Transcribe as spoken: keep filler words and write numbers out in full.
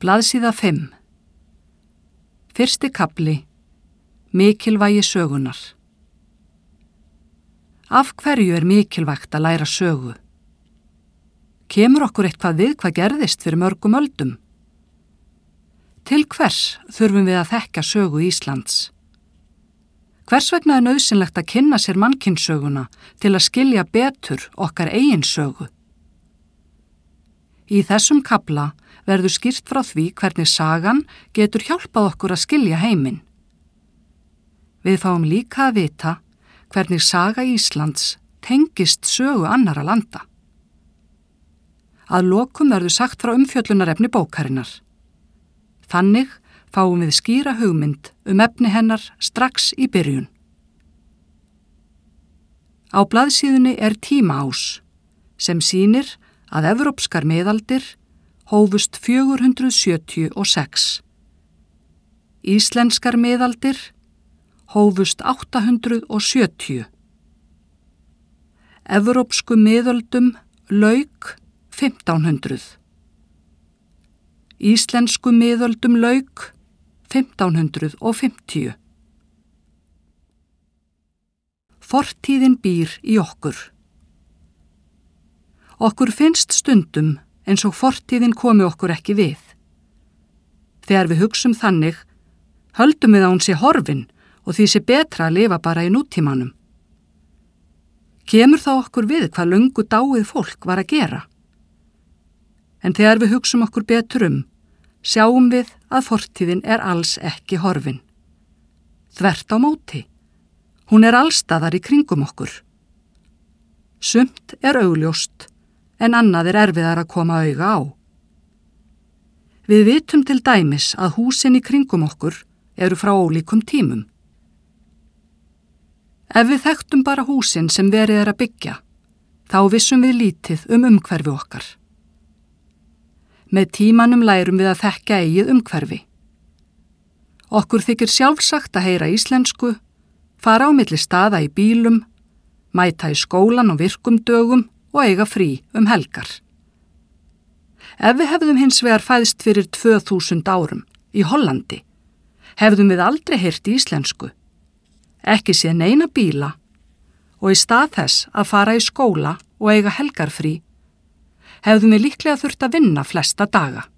Blaðsíða fimm. Fyrsti kafli. Mikilvægi sögunar. Af hverju er mikilvægt að læra sögu? Kemur okkur eitthvað við hvað gerðist fyrir mörgum öldum? Til hvers þurfum við að þekkja sögu Íslands? Hvers vegna er nauðsynlegt að kynna sér mannkynssöguna til að skilja betur okkar eigin sögu? Í þessum kafla verður skýrt frá því hvernig sagan getur hjálpað okkur að skilja heiminn. Við fáum líka að vita hvernig saga Íslands tengist sögu annarra landa. Að lokum verður sagt frá umfjöllunarefni bókarinnar. Þannig fáum við skýra hugmynd um efni hennar strax í byrjun. Á blaðsíðunni er tímaás sem sýnir að evrópskar miðaldir hófust fjögur hundruð sjötíu og sex. Íslenskar miðaldir hófust átta hundruð sjötíu. Evrópsku miðöldum lauk fimmtán hundruð. Íslensku miðöldum lauk fimmtán hundruð fimmtíu. Fortíðin býr í okkur. Okkur finnst stundum eins og fortíðin komi okkur ekki við. Þegar við hugsum þannig, höldum við að hún sé horfin og því sé betra að lifa bara í nútímanum. Kemur þá okkur við hvað löngu dáið fólk var að gera? En þegar við hugsum okkur betur um, sjáum við að fortíðin er alls ekki horfin. Þvert á móti. Hún er allstaðar í kringum okkur. Sumt er augljóst, en annað er erfiðar að koma auga á. Við vitum til dæmis að húsin í kringum okkur eru frá ólíkum tímum. Ef við þekktum bara húsin sem verið er að byggja, þá vissum við lítið um umhverfi okkar. Með tímanum lærum við að þekkja eigið umhverfi. Okkur þykir sjálfsagt að heyra íslensku, fara á milli staða í bílum, mæta í skólan á virkum dögum og eiga frí um helgar. Ef við hefðum hins vegar fæðst fyrir tvö þúsund árum í Hollandi, hefðum við aldrei heyrt íslensku, ekki séð neina bíla og í stað þess að fara í skóla og eiga helgarfrí, hefðum við líklega þurft að vinna flesta daga.